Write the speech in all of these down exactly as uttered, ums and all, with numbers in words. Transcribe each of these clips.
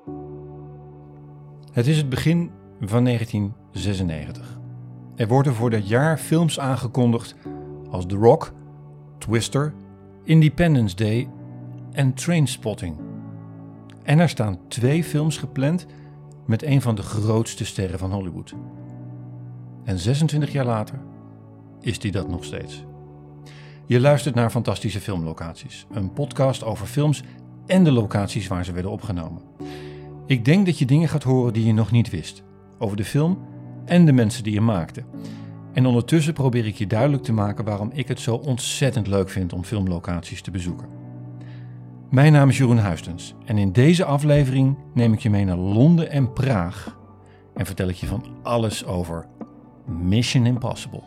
Het is het begin van negentien zesennegentig. Er worden voor dat jaar films aangekondigd als The Rock, Twister, Independence Day en Trainspotting. En er staan twee films gepland met een van de grootste sterren van Hollywood. En zesentwintig jaar later is die dat nog steeds. Je luistert naar Fantastische Filmlocaties, een podcast over films en de locaties waar ze werden opgenomen. Ik denk dat je dingen gaat horen die je nog niet wist, over de film en de mensen die je maakten. En ondertussen probeer ik je duidelijk te maken waarom ik het zo ontzettend leuk vind om filmlocaties te bezoeken. Mijn naam is Jeroen Huistens en in deze aflevering neem ik je mee naar Londen en Praag en vertel ik je van alles over Mission Impossible.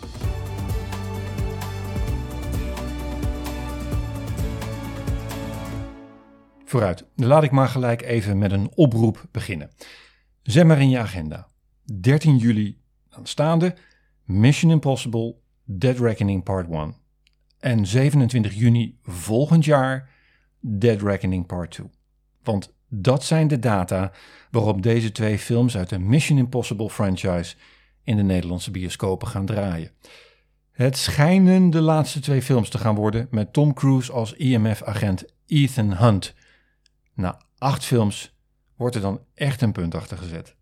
Vooruit, laat ik maar gelijk even met een oproep beginnen. Zet maar in je agenda. dertien juli aanstaande Mission Impossible Dead Reckoning Part één. En zevenentwintig juni volgend jaar Dead Reckoning Part twee. Want dat zijn de data waarop deze twee films uit de Mission Impossible franchise in de Nederlandse bioscopen gaan draaien. Het schijnen de laatste twee films te gaan worden met Tom Cruise als I M F-agent Ethan Hunt. Na acht films wordt er dan echt een punt achter gezet.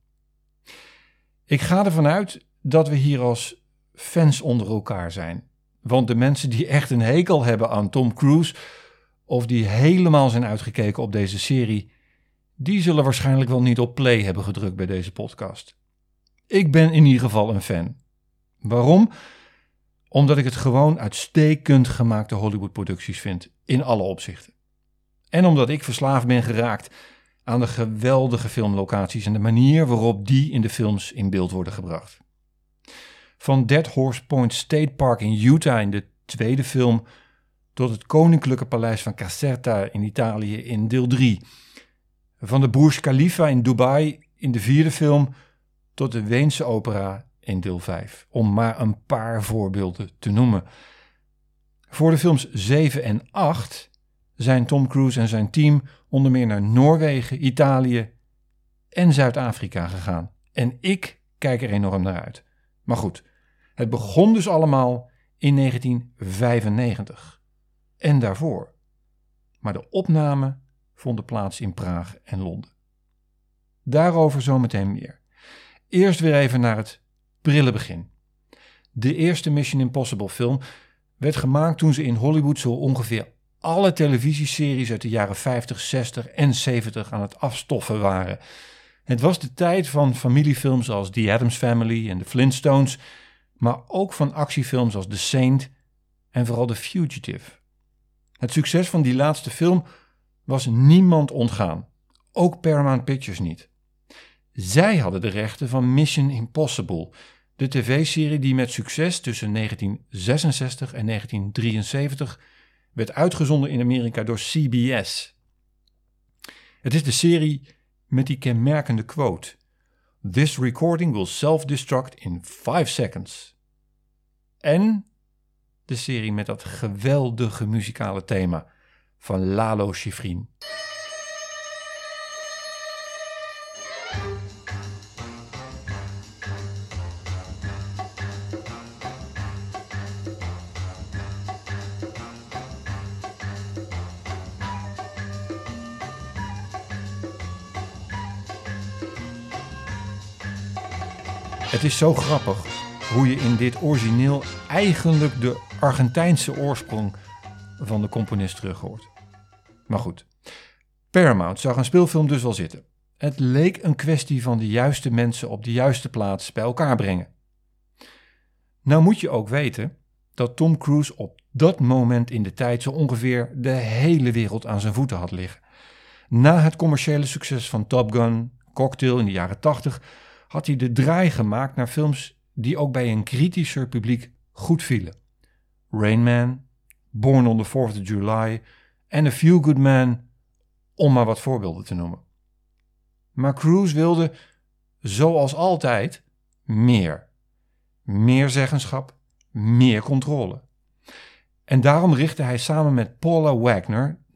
Ik ga ervan uit dat we hier als fans onder elkaar zijn. Want de mensen die echt een hekel hebben aan Tom Cruise of die helemaal zijn uitgekeken op deze serie, die zullen waarschijnlijk wel niet op play hebben gedrukt bij deze podcast. Ik ben in ieder geval een fan. Waarom? Omdat ik het gewoon uitstekend gemaakte Hollywood-producties vind, in alle opzichten. En omdat ik verslaafd ben geraakt aan de geweldige filmlocaties en de manier waarop die in de films in beeld worden gebracht. Van Dead Horse Point State Park in Utah in de tweede film tot het Koninklijke Paleis van Caserta in Italië in deel drie. Van de Burj Khalifa in Dubai in de vierde film tot de Weense Opera in deel vijf. Om maar een paar voorbeelden te noemen. Voor de films zeven en acht zijn Tom Cruise en zijn team onder meer naar Noorwegen, Italië en Zuid-Afrika gegaan. En ik kijk er enorm naar uit. Maar goed, het begon dus allemaal in negentien vijfennegentig. En daarvoor. Maar de opname vonden plaats in Praag en Londen. Daarover zometeen meer. Eerst weer even naar het prille begin. De eerste Mission Impossible film werd gemaakt toen ze in Hollywood zo ongeveer alle televisieseries uit de jaren vijftig, zestig en zeventig aan het afstoffen waren. Het was de tijd van familiefilms als The Addams Family en The Flintstones, maar ook van actiefilms als The Saint en vooral The Fugitive. Het succes van die laatste film was niemand ontgaan, ook Paramount Pictures niet. Zij hadden de rechten van Mission Impossible, de tv-serie die met succes tussen negentien zesenzestig en negentien drieënzeventig werd uitgezonden in Amerika door C B S. Het is de serie met die kenmerkende quote: "This recording will self-destruct in five seconds." En de serie met dat geweldige muzikale thema van Lalo Schifrin. Het is zo grappig hoe je in dit origineel eigenlijk de Argentijnse oorsprong van de componist terug hoort. Maar goed, Paramount zag een speelfilm dus wel zitten. Het leek een kwestie van de juiste mensen op de juiste plaats bij elkaar brengen. Nou moet je ook weten dat Tom Cruise op dat moment in de tijd zo ongeveer de hele wereld aan zijn voeten had liggen. Na het commerciële succes van Top Gun, Cocktail in de jaren tachtig had hij de draai gemaakt naar films die ook bij een kritischer publiek goed vielen. Rain Man, Born on the fourth of July en A Few Good Men, om maar wat voorbeelden te noemen. Maar Cruise wilde, zoals altijd, meer. Meer zeggenschap, meer controle. En daarom richtte hij samen met Paula Wagner,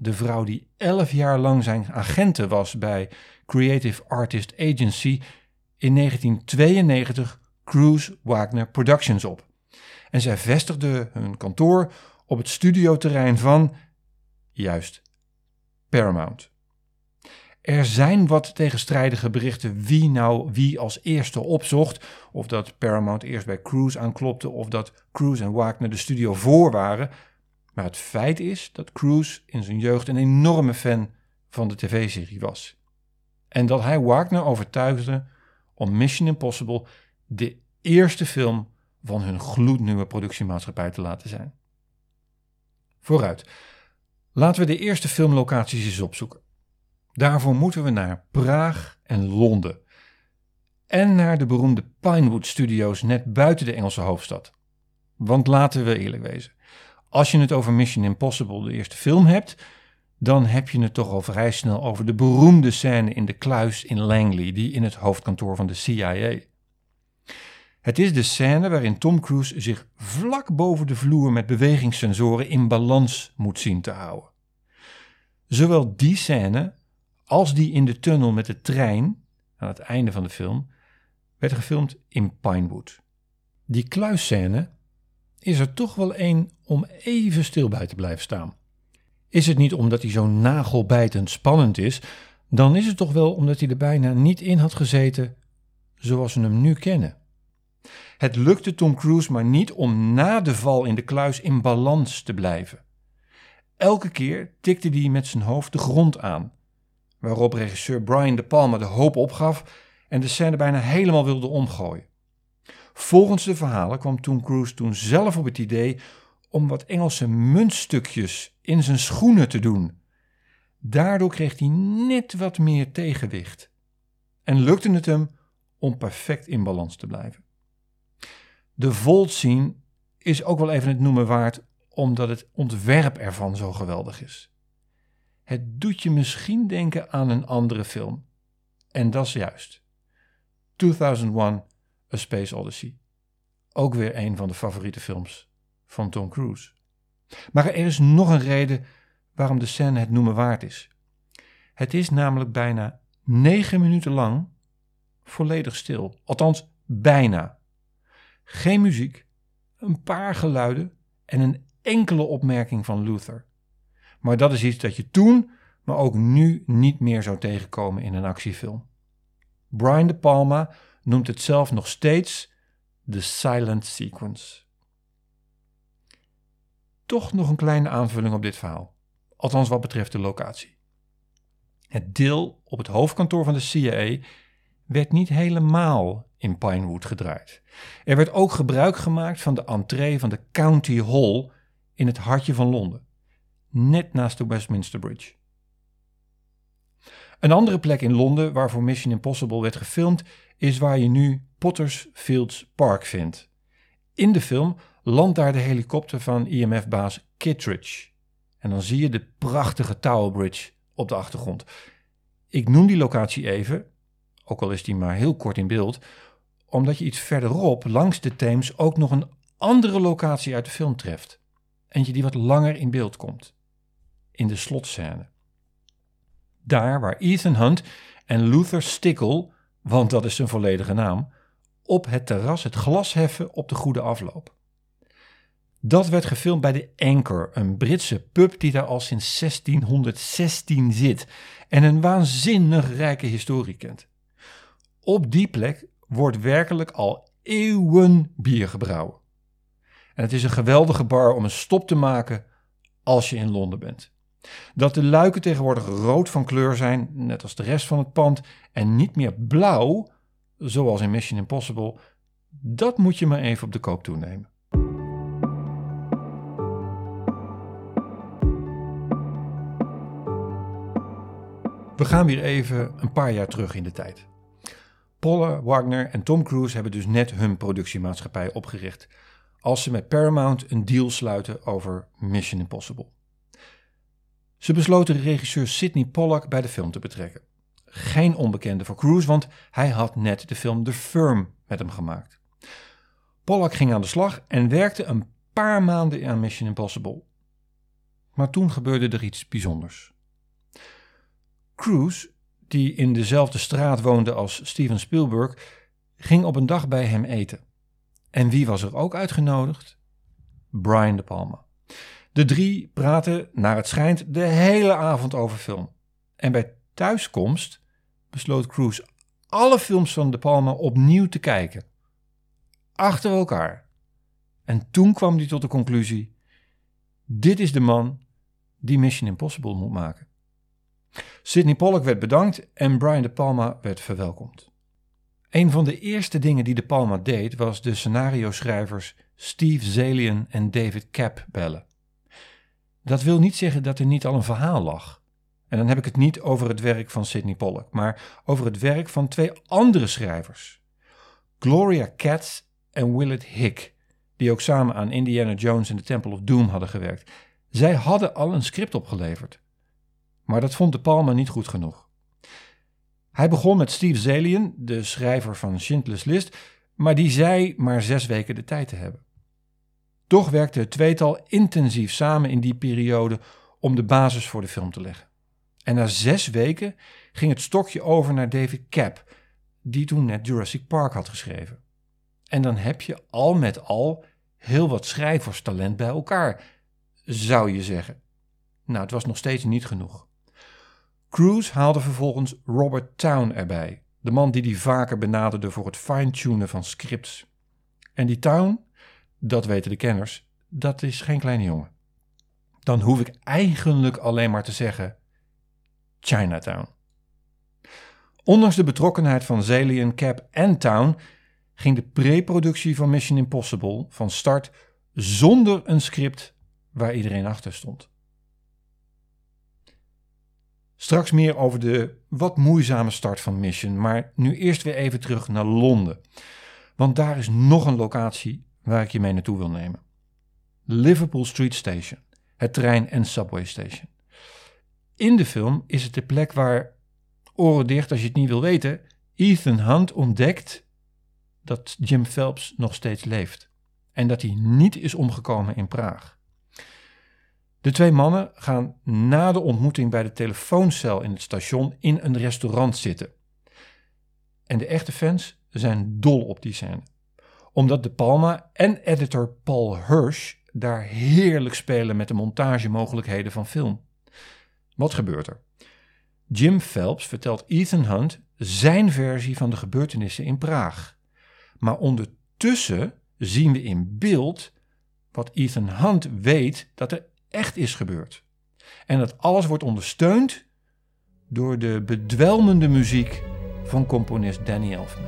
de vrouw die elf jaar lang zijn agente was bij Creative Artist Agency, in negentien tweeënnegentig Cruise Wagner Productions op. En zij vestigde hun kantoor op het studioterrein van, juist, Paramount. Er zijn wat tegenstrijdige berichten wie nou wie als eerste opzocht. Of dat Paramount eerst bij Cruise aanklopte of dat Cruise en Wagner de studio voor waren. Maar het feit is dat Cruise in zijn jeugd een enorme fan van de tv-serie was. En dat hij Wagner overtuigde om Mission Impossible de eerste film van hun gloednieuwe productiemaatschappij te laten zijn. Vooruit. Laten we de eerste filmlocaties eens opzoeken. Daarvoor moeten we naar Praag en Londen. En naar de beroemde Pinewood Studios net buiten de Engelse hoofdstad. Want laten we eerlijk wezen. Als je het over Mission Impossible, de eerste film, hebt, dan heb je het toch al vrij snel over de beroemde scène in de kluis in Langley, die in het hoofdkantoor van de C I A. Het is de scène waarin Tom Cruise zich vlak boven de vloer met bewegingssensoren in balans moet zien te houden. Zowel die scène als die in de tunnel met de trein, aan het einde van de film, werd gefilmd in Pinewood. Die kluisscène is er toch wel één om even stil bij te blijven staan. Is het niet omdat hij zo nagelbijtend spannend is, dan is het toch wel omdat hij er bijna niet in had gezeten zoals we hem nu kennen. Het lukte Tom Cruise maar niet om na de val in de kluis in balans te blijven. Elke keer tikte hij met zijn hoofd de grond aan, waarop regisseur Brian De Palma de hoop opgaf en de scène bijna helemaal wilde omgooien. Volgens de verhalen kwam Tom Cruise toen zelf op het idee om wat Engelse muntstukjes in zijn schoenen te doen. Daardoor kreeg hij net wat meer tegenwicht en lukte het hem om perfect in balans te blijven. De vault scene is ook wel even het noemen waard, omdat het ontwerp ervan zo geweldig is. Het doet je misschien denken aan een andere film. En dat is juist. tweeduizend één, A Space Odyssey. Ook weer een van de favoriete films van Tom Cruise. Maar er is nog een reden waarom de scène het noemen waard is. Het is namelijk bijna negen minuten lang volledig stil. Althans, bijna. Geen muziek, een paar geluiden en een enkele opmerking van Luther. Maar dat is iets dat je toen, maar ook nu niet meer zou tegenkomen in een actiefilm. Brian De Palma noemt het zelf nog steeds de silent sequence. Toch nog een kleine aanvulling op dit verhaal, althans wat betreft de locatie. Het deel op het hoofdkantoor van de C I A werd niet helemaal in Pinewood gedraaid. Er werd ook gebruik gemaakt van de entree van de County Hall in het hartje van Londen, net naast de Westminster Bridge. Een andere plek in Londen waarvoor Mission Impossible werd gefilmd is waar je nu Potter's Fields Park vindt. In de film landt daar de helikopter van I M F-baas Kittredge. En dan zie je de prachtige Tower Bridge op de achtergrond. Ik noem die locatie even, ook al is die maar heel kort in beeld, omdat je iets verderop langs de Theems ook nog een andere locatie uit de film treft. Eentje die wat langer in beeld komt. In de slotscène. Daar waar Ethan Hunt en Luther Stickle, want dat is zijn volledige naam, op het terras het glas heffen op de goede afloop. Dat werd gefilmd bij de Anchor, een Britse pub die daar al sinds zestienhonderdzestien zit en een waanzinnig rijke historie kent. Op die plek wordt werkelijk al eeuwen bier gebrouwen. En het is een geweldige bar om een stop te maken als je in Londen bent. Dat de luiken tegenwoordig rood van kleur zijn, net als de rest van het pand, en niet meer blauw, zoals in Mission Impossible, dat moet je maar even op de koop toenemen. We gaan weer even een paar jaar terug in de tijd. Paul Wagner en Tom Cruise hebben dus net hun productiemaatschappij opgericht, als ze met Paramount een deal sluiten over Mission Impossible. Ze besloten regisseur Sidney Pollack bij de film te betrekken. Geen onbekende voor Cruise, want hij had net de film The Firm met hem gemaakt. Pollack ging aan de slag en werkte een paar maanden aan Mission Impossible. Maar toen gebeurde er iets bijzonders. Cruise, die in dezelfde straat woonde als Steven Spielberg, ging op een dag bij hem eten. En wie was er ook uitgenodigd? Brian De Palma. De drie praten, naar het schijnt, de hele avond over film. En bij thuiskomst besloot Cruise alle films van De Palma opnieuw te kijken. Achter elkaar. En toen kwam hij tot de conclusie: dit is de man die Mission Impossible moet maken. Sidney Pollack werd bedankt en Brian De Palma werd verwelkomd. Een van de eerste dingen die De Palma deed was de scenario-schrijvers Steve Zaillian en David Koepp bellen. Dat wil niet zeggen dat er niet al een verhaal lag. En dan heb ik het niet over het werk van Sidney Pollack, maar over het werk van twee andere schrijvers. Gloria Katz en Willett Hick, die ook samen aan Indiana Jones en The Temple of Doom hadden gewerkt. Zij hadden al een script opgeleverd. Maar dat vond De Palma niet goed genoeg. Hij begon met Steve Zaillian, de schrijver van Schindler's List, maar die zei maar zes weken de tijd te hebben. Toch werkte het tweetal intensief samen in die periode om de basis voor de film te leggen. En na zes weken ging het stokje over naar David Koepp, die toen net Jurassic Park had geschreven. En dan heb je al met al heel wat schrijverstalent bij elkaar, zou je zeggen. Nou, het was nog steeds niet genoeg. Cruise haalde vervolgens Robert Towne erbij, de man die die vaker benaderde voor het fine-tunen van scripts. En die Towne, dat weten de kenners, dat is geen kleine jongen. Dan hoef ik eigenlijk alleen maar te zeggen Chinatown. Ondanks de betrokkenheid van Zaillian, Koepp en Towne ging de pre-productie van Mission Impossible van start zonder een script waar iedereen achter stond. Straks meer over de wat moeizame start van Mission, maar nu eerst weer even terug naar Londen. Want daar is nog een locatie waar ik je mee naartoe wil nemen. Liverpool Street Station, het trein- en subway station. In de film is het de plek waar, oren dicht als je het niet wil weten, Ethan Hunt ontdekt dat Jim Phelps nog steeds leeft. En dat hij niet is omgekomen in Praag. De twee mannen gaan na de ontmoeting bij de telefooncel in het station in een restaurant zitten. En de echte fans zijn dol op die scène. Omdat De Palma en editor Paul Hirsch daar heerlijk spelen met de montagemogelijkheden van film. Wat gebeurt er? Jim Phelps vertelt Ethan Hunt zijn versie van de gebeurtenissen in Praag. Maar ondertussen zien we in beeld wat Ethan Hunt weet dat er echt is gebeurd. En dat alles wordt ondersteund door de bedwelmende muziek van componist Danny Elfman.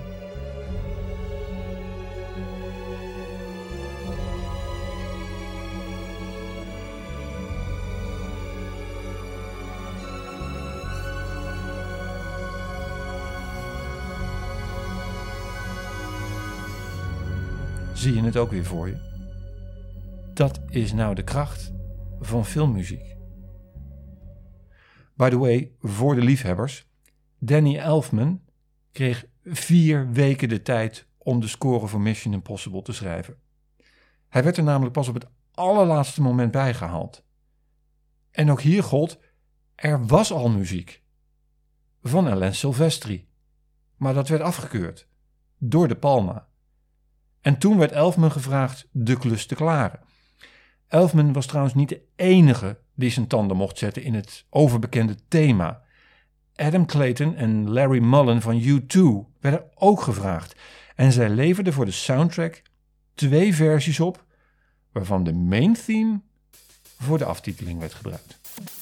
Zie je het ook weer voor je? Dat is nou de kracht van filmmuziek. By the way, voor de liefhebbers, Danny Elfman kreeg vier weken de tijd om de score voor Mission Impossible te schrijven. Hij werd er namelijk pas op het allerlaatste moment bijgehaald. En ook hier gold, er was al muziek. Van Alan Silvestri. Maar dat werd afgekeurd. Door De Palma. En toen werd Elfman gevraagd de klus te klaren. Elfman was trouwens niet de enige die zijn tanden mocht zetten in het overbekende thema. Adam Clayton en Larry Mullen van U twee werden ook gevraagd. En zij leverden voor de soundtrack twee versies op, waarvan de main theme voor de aftiteling werd gebruikt.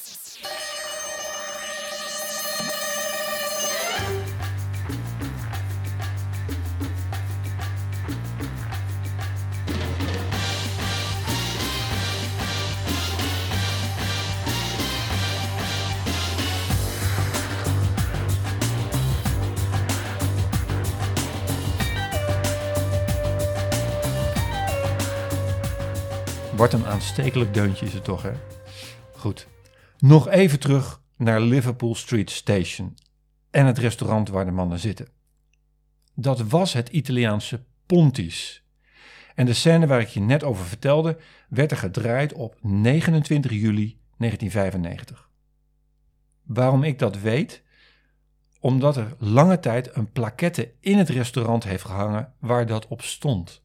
Wat een aanstekelijk deuntje is het toch, hè? Goed. Nog even terug naar Liverpool Street Station en het restaurant waar de mannen zitten. Dat was het Italiaanse Ponti's. En de scène waar ik je net over vertelde werd er gedraaid op negenentwintig juli negentien vijfennegentig. Waarom ik dat weet? Omdat er lange tijd een plaquette in het restaurant heeft gehangen waar dat op stond.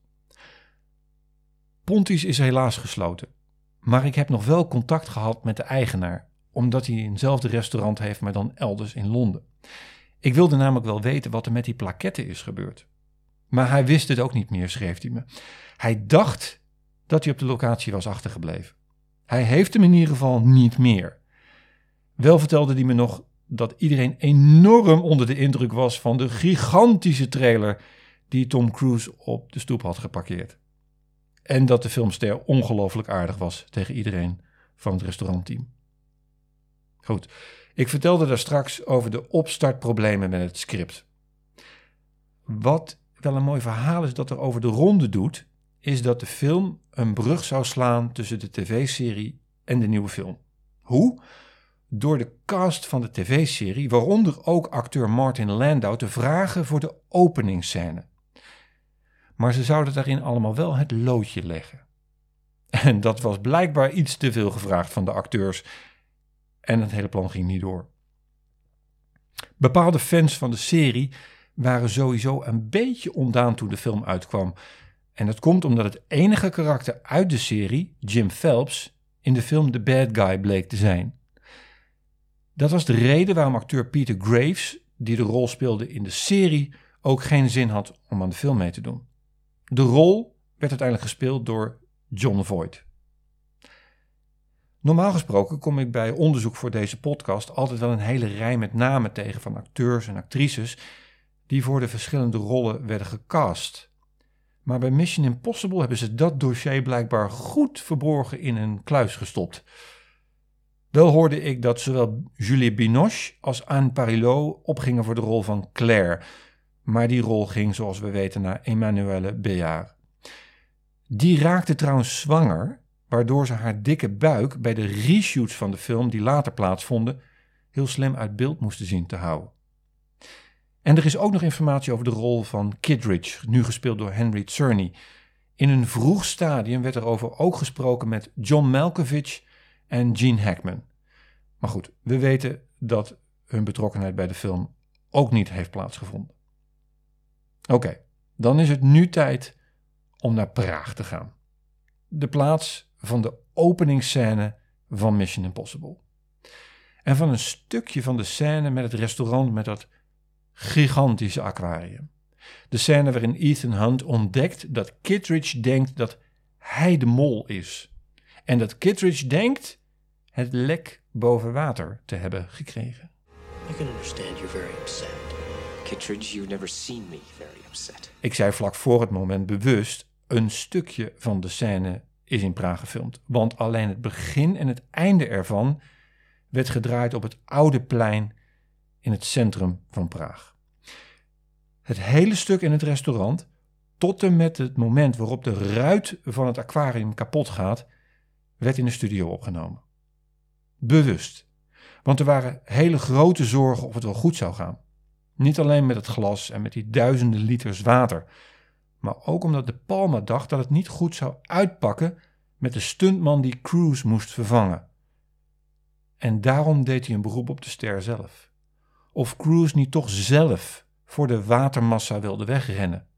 Ponti's is helaas gesloten, maar ik heb nog wel contact gehad met de eigenaar, omdat hij eenzelfde restaurant heeft, maar dan elders in Londen. Ik wilde namelijk wel weten wat er met die plaquette is gebeurd. Maar hij wist het ook niet meer, schreef hij me. Hij dacht dat hij op de locatie was achtergebleven. Hij heeft hem in ieder geval niet meer. Wel vertelde hij me nog dat iedereen enorm onder de indruk was van de gigantische trailer die Tom Cruise op de stoep had geparkeerd. En dat de filmster ongelooflijk aardig was tegen iedereen van het restaurantteam. Goed, ik vertelde daar straks over de opstartproblemen met het script. Wat wel een mooi verhaal is dat er over de ronde doet, is dat de film een brug zou slaan tussen de tv-serie en de nieuwe film. Hoe? Door de cast van de tv-serie, waaronder ook acteur Martin Landau, te vragen voor de openingsscène. Maar ze zouden daarin allemaal wel het loodje leggen. En dat was blijkbaar iets te veel gevraagd van de acteurs. En het hele plan ging niet door. Bepaalde fans van de serie waren sowieso een beetje ontdaan toen de film uitkwam. En dat komt omdat het enige karakter uit de serie, Jim Phelps, in de film de bad guy bleek te zijn. Dat was de reden waarom acteur Peter Graves, die de rol speelde in de serie, ook geen zin had om aan de film mee te doen. De rol werd uiteindelijk gespeeld door Jon Voight. Normaal gesproken kom ik bij onderzoek voor deze podcast altijd wel een hele rij met namen tegen van acteurs en actrices die voor de verschillende rollen werden gecast. Maar bij Mission Impossible hebben ze dat dossier blijkbaar goed verborgen in een kluis gestopt. Wel hoorde ik dat zowel Juliette Binoche als Anne Parillo opgingen voor de rol van Claire. Maar die rol ging, zoals we weten, naar Emmanuelle Béard. Die raakte trouwens zwanger, waardoor ze haar dikke buik bij de reshoots van de film die later plaatsvonden heel slim uit beeld moesten zien te houden. En er is ook nog informatie over de rol van Kittredge, nu gespeeld door Henry Czerny. In een vroeg stadium werd er over ook gesproken met John Malkovich en Gene Hackman. Maar goed, we weten dat hun betrokkenheid bij de film ook niet heeft plaatsgevonden. Oké, okay, dan is het nu tijd om naar Praag te gaan. De plaats van de openingsscène van Mission Impossible. En van een stukje van de scène met het restaurant met dat gigantische aquarium. De scène waarin Ethan Hunt ontdekt dat Kittredge denkt dat hij de mol is. En dat Kittredge denkt het lek boven water te hebben gekregen. I can understand you're very upset. Kittredge, you've never seen me very upset. Ik zei vlak voor het moment bewust, een stukje van de scène is in Praag gefilmd. Want alleen het begin en het einde ervan werd gedraaid op het oude plein in het centrum van Praag. Het hele stuk in het restaurant, tot en met het moment waarop de ruit van het aquarium kapot gaat, werd in de studio opgenomen. Bewust. Want er waren hele grote zorgen of het wel goed zou gaan. Niet alleen met het glas en met die duizenden liters water, maar ook omdat de Palma dacht dat het niet goed zou uitpakken met de stuntman die Cruise moest vervangen. En daarom deed hij een beroep op de ster zelf. Of Cruise niet toch zelf voor de watermassa wilde wegrennen.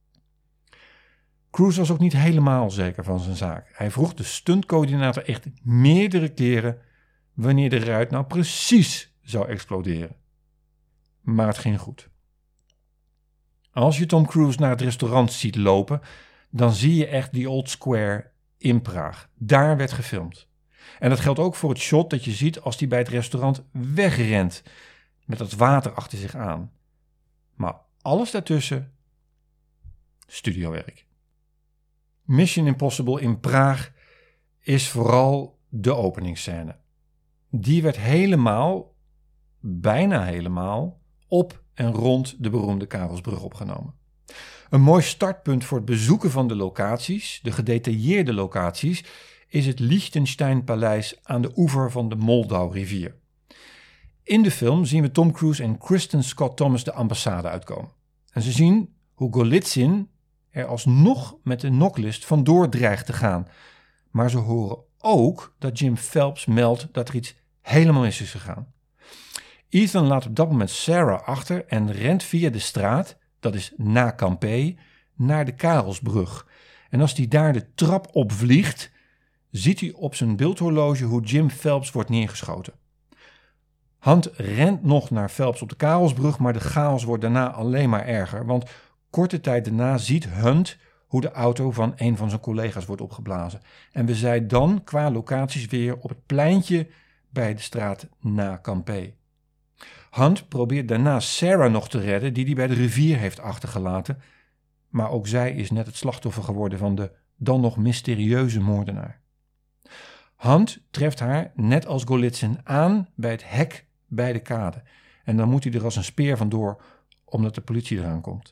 Cruise was ook niet helemaal zeker van zijn zaak. Hij vroeg de stuntcoördinator echt meerdere keren wanneer de ruit nou precies zou exploderen. Maar het ging goed. Als je Tom Cruise naar het restaurant ziet lopen, dan zie je echt die Old Square in Praag. Daar werd gefilmd. En dat geldt ook voor het shot dat je ziet als hij bij het restaurant wegrent met dat water achter zich aan. Maar alles daartussen, studiowerk. Mission Impossible in Praag is vooral de openingsscène. Die werd helemaal, bijna helemaal, op en rond de beroemde Karelsbrug opgenomen. Een mooi startpunt voor het bezoeken van de locaties, de gedetailleerde locaties, is het Liechtenstein-paleis aan de oever van de Moldau-rivier. In de film zien we Tom Cruise en Kristen Scott Thomas de ambassade uitkomen. En ze zien hoe Golitsyn er alsnog met de knoklist vandoor dreigt te gaan. Maar ze horen ook dat Jim Phelps meldt dat er iets helemaal mis is gegaan. Ethan laat op dat moment Sarah achter en rent via de straat, dat is na Campé, naar de Karelsbrug. En als hij daar de trap opvliegt, ziet hij op zijn beeldhorloge hoe Jim Phelps wordt neergeschoten. Hunt rent nog naar Phelps op de Karelsbrug, maar de chaos wordt daarna alleen maar erger. Want korte tijd daarna ziet Hunt hoe de auto van een van zijn collega's wordt opgeblazen. En we zijn dan qua locaties weer op het pleintje bij de straat na Campé. Hunt probeert daarna Sarah nog te redden, die hij bij de rivier heeft achtergelaten. Maar ook zij is net het slachtoffer geworden van de dan nog mysterieuze moordenaar. Hunt treft haar, net als Golitsyn, aan bij het hek bij de kade. En dan moet hij er als een speer vandoor, omdat de politie eraan komt.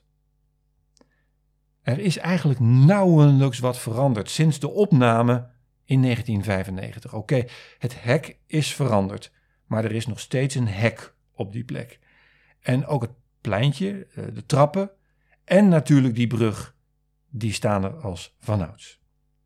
Er is eigenlijk nauwelijks wat veranderd sinds de opname in negentien vijfennegentig. Oké, okay, het hek is veranderd, maar er is nog steeds een hek op die plek. En ook het pleintje, de trappen en natuurlijk die brug, die staan er als vanouds.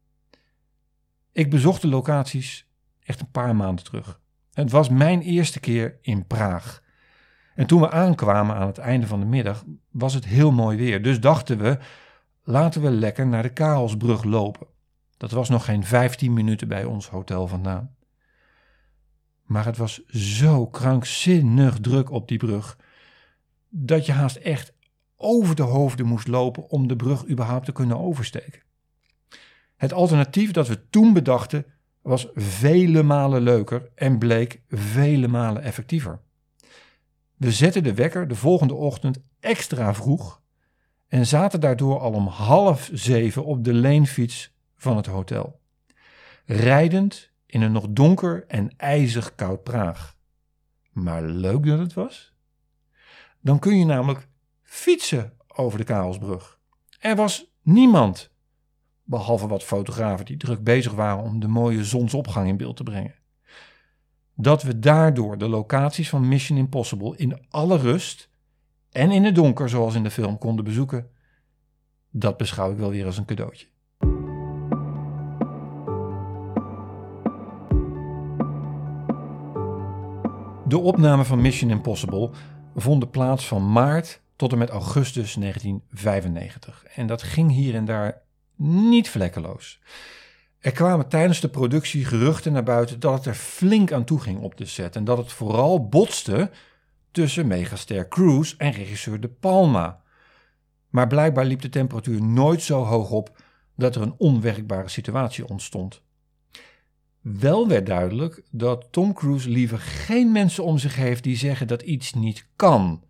Ik bezocht de locaties echt een paar maanden terug. Het was mijn eerste keer in Praag. En toen we aankwamen aan het einde van de middag was het heel mooi weer. Dus dachten we, laten we lekker naar de Karelsbrug lopen. Dat was nog geen vijftien minuten bij ons hotel vandaan. Maar het was zo krankzinnig druk op die brug, dat je haast echt over de hoofden moest lopen om de brug überhaupt te kunnen oversteken. Het alternatief dat we toen bedachten was vele malen leuker en bleek vele malen effectiever. We zetten de wekker de volgende ochtend extra vroeg en zaten daardoor al om half zeven op de leenfiets van het hotel. Rijdend in een nog donker en ijzig koud Praag. Maar leuk dat het was. Dan kun je namelijk fietsen over de Karelsbrug. Er was niemand, behalve wat fotografen die druk bezig waren om de mooie zonsopgang in beeld te brengen. Dat we daardoor de locaties van Mission Impossible in alle rust en in het donker, zoals in de film, konden bezoeken, dat beschouw ik wel weer als een cadeautje. De opnamen van Mission Impossible vonden plaats van maart tot en met augustus negentien vijfennegentig. En dat ging hier en daar niet vlekkeloos. Er kwamen tijdens de productie geruchten naar buiten dat het er flink aan toe ging op de set. En dat het vooral botste tussen megaster Cruise en regisseur De Palma. Maar blijkbaar liep de temperatuur nooit zo hoog op dat er een onwerkbare situatie ontstond. Wel werd duidelijk dat Tom Cruise liever geen mensen om zich heeft die zeggen dat iets niet kan.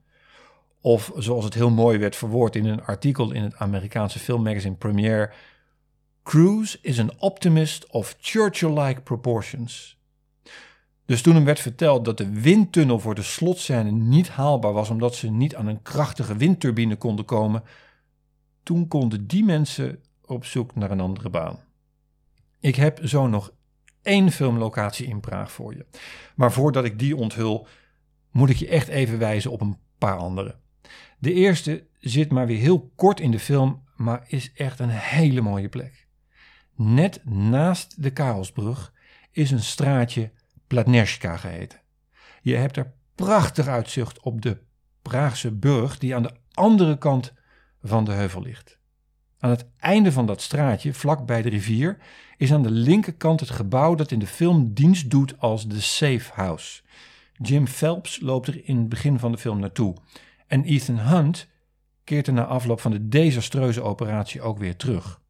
Of zoals het heel mooi werd verwoord in een artikel in het Amerikaanse filmmagazine Premiere, Cruise is an optimist of Churchill-like proportions. Dus toen hem werd verteld dat de windtunnel voor de slotscène niet haalbaar was omdat ze niet aan een krachtige windturbine konden komen, toen konden die mensen op zoek naar een andere baan. Ik heb zo nog één filmlocatie in Praag voor je. Maar voordat ik die onthul, moet ik je echt even wijzen op een paar andere. De eerste zit maar weer heel kort in de film, maar is echt een hele mooie plek. Net naast de Karelsbrug is een straatje Platnerska geheten. Je hebt er prachtig uitzicht op de Praagse burg die aan de andere kant van de heuvel ligt. Aan het einde van dat straatje, vlak bij de rivier, is aan de linkerkant het gebouw dat in de film dienst doet als de Safe House. Jim Phelps loopt er in het begin van de film naartoe. En Ethan Hunt keert er na afloop van de desastreuze operatie ook weer terug.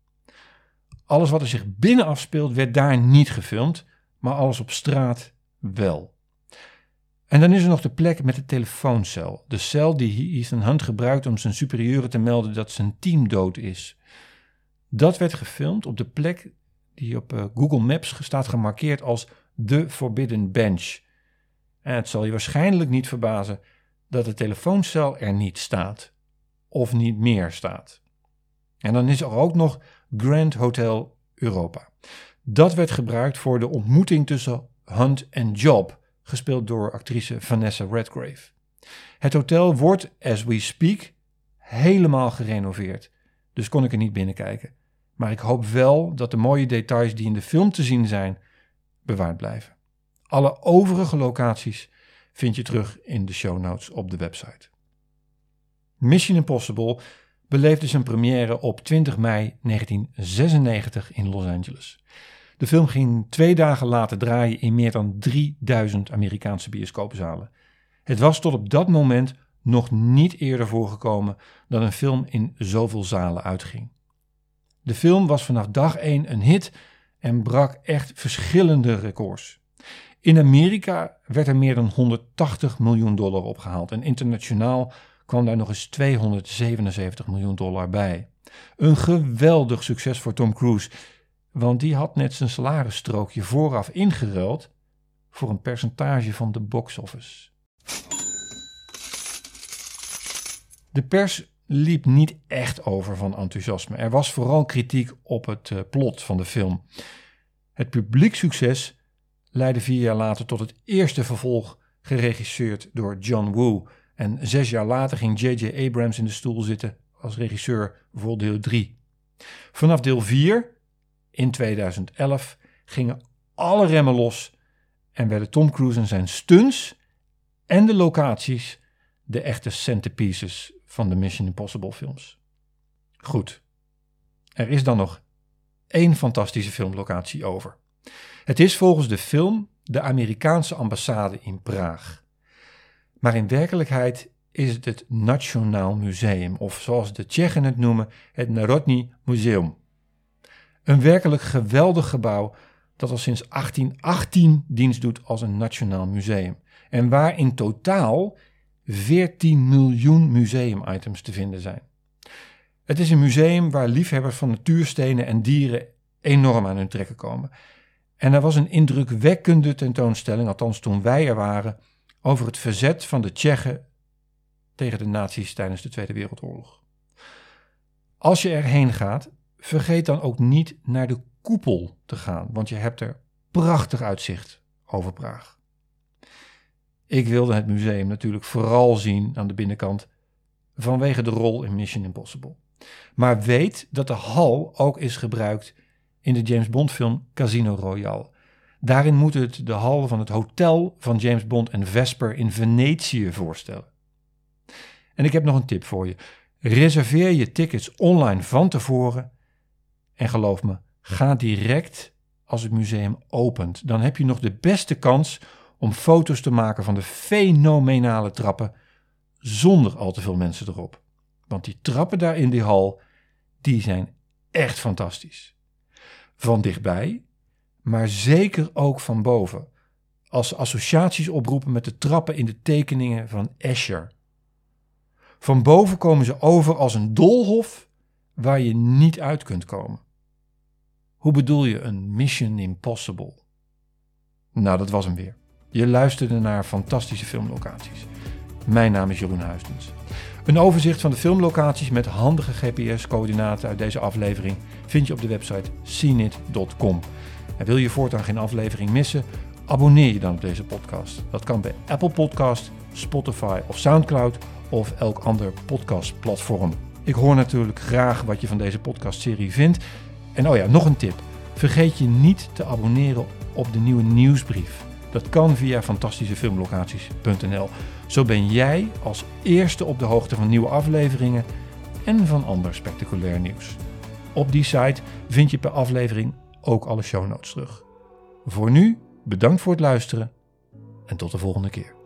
Alles wat er zich binnen afspeelt werd daar niet gefilmd, maar alles op straat wel. En dan is er nog de plek met de telefooncel. De cel die Ethan Hunt gebruikt om zijn superieuren te melden dat zijn team dood is. Dat werd gefilmd op de plek die op uh, Google Maps staat gemarkeerd als The Forbidden Bench. En het zal je waarschijnlijk niet verbazen dat de telefooncel er niet staat. Of niet meer staat. En dan is er ook nog Grand Hotel Europa. Dat werd gebruikt voor de ontmoeting tussen Hunt en Job, gespeeld door actrice Vanessa Redgrave. Het hotel wordt, as we speak, helemaal gerenoveerd. Dus kon ik er niet binnenkijken. Maar ik hoop wel dat de mooie details die in de film te zien zijn bewaard blijven. Alle overige locaties vind je terug in de show notes op de website. Mission Impossible beleefde zijn première op twintig mei negentien zesennegentig in Los Angeles. De film ging twee dagen later draaien in meer dan drieduizend Amerikaanse bioscoopzalen. Het was tot op dat moment nog niet eerder voorgekomen dat een film in zoveel zalen uitging. De film was vanaf dag één een hit en brak echt verschillende records. In Amerika werd er meer dan honderdtachtig miljoen dollar opgehaald en internationaal kwam daar nog eens tweehonderdzevenenzeventig miljoen dollar bij. Een geweldig succes voor Tom Cruise, want die had net zijn salarisstrookje vooraf ingeruild voor een percentage van de box-office. De pers liep niet echt over van enthousiasme. Er was vooral kritiek op het uh, plot van de film. Het publieksucces leidde vier jaar later tot het eerste vervolg, geregisseerd door John Woo. En zes jaar later ging J J Abrams in de stoel zitten als regisseur voor deel drie. Vanaf deel vier, in tweeduizend elf, gingen alle remmen los en werden Tom Cruise en zijn stunts en de locaties de echte centerpieces van de Mission Impossible films. Goed, er is dan nog één fantastische filmlocatie over. Het is volgens de film de Amerikaanse ambassade in Praag. Maar in werkelijkheid is het het Nationaal Museum, of zoals de Tsjechen het noemen, het Národní Muzeum. Een werkelijk geweldig gebouw dat al sinds achttien achttien dienst doet als een nationaal museum. En waar in totaal veertien miljoen museumitems te vinden zijn. Het is een museum waar liefhebbers van natuurstenen en dieren enorm aan hun trekken komen. En er was een indrukwekkende tentoonstelling, althans toen wij er waren, over het verzet van de Tsjechen tegen de nazi's tijdens de Tweede Wereldoorlog. Als je erheen gaat, vergeet dan ook niet naar de koepel te gaan, want je hebt er prachtig uitzicht over Praag. Ik wilde het museum natuurlijk vooral zien aan de binnenkant vanwege de rol in Mission Impossible. Maar weet dat de hal ook is gebruikt in de James Bond film Casino Royale. Daarin moet het de hal van het hotel van James Bond en Vesper in Venetië voorstellen. En ik heb nog een tip voor je. Reserveer je tickets online van tevoren en geloof me, ga direct als het museum opent. Dan heb je nog de beste kans om foto's te maken van de fenomenale trappen zonder al te veel mensen erop. Want die trappen daar in die hal, die zijn echt fantastisch. Van dichtbij, maar zeker ook van boven. Als ze associaties oproepen met de trappen in de tekeningen van Escher. Van boven komen ze over als een doolhof waar je niet uit kunt komen. Hoe bedoel je een Mission Impossible? Nou, dat was hem weer. Je luisterde naar fantastische filmlocaties. Mijn naam is Jeroen Huisdens. Een overzicht van de filmlocaties met handige G P S-coördinaten uit deze aflevering vind je op de website seenit punt com. En wil je voortaan geen aflevering missen? Abonneer je dan op deze podcast. Dat kan bij Apple Podcast, Spotify of Soundcloud of elk ander podcastplatform. Ik hoor natuurlijk graag wat je van deze podcastserie vindt. En oh ja, nog een tip. Vergeet je niet te abonneren op de nieuwe nieuwsbrief. Dat kan via fantastischefilmlocaties punt n l. Zo ben jij als eerste op de hoogte van nieuwe afleveringen en van ander spectaculair nieuws. Op die site vind je per aflevering ook alle show notes terug. Voor nu, bedankt voor het luisteren en tot de volgende keer.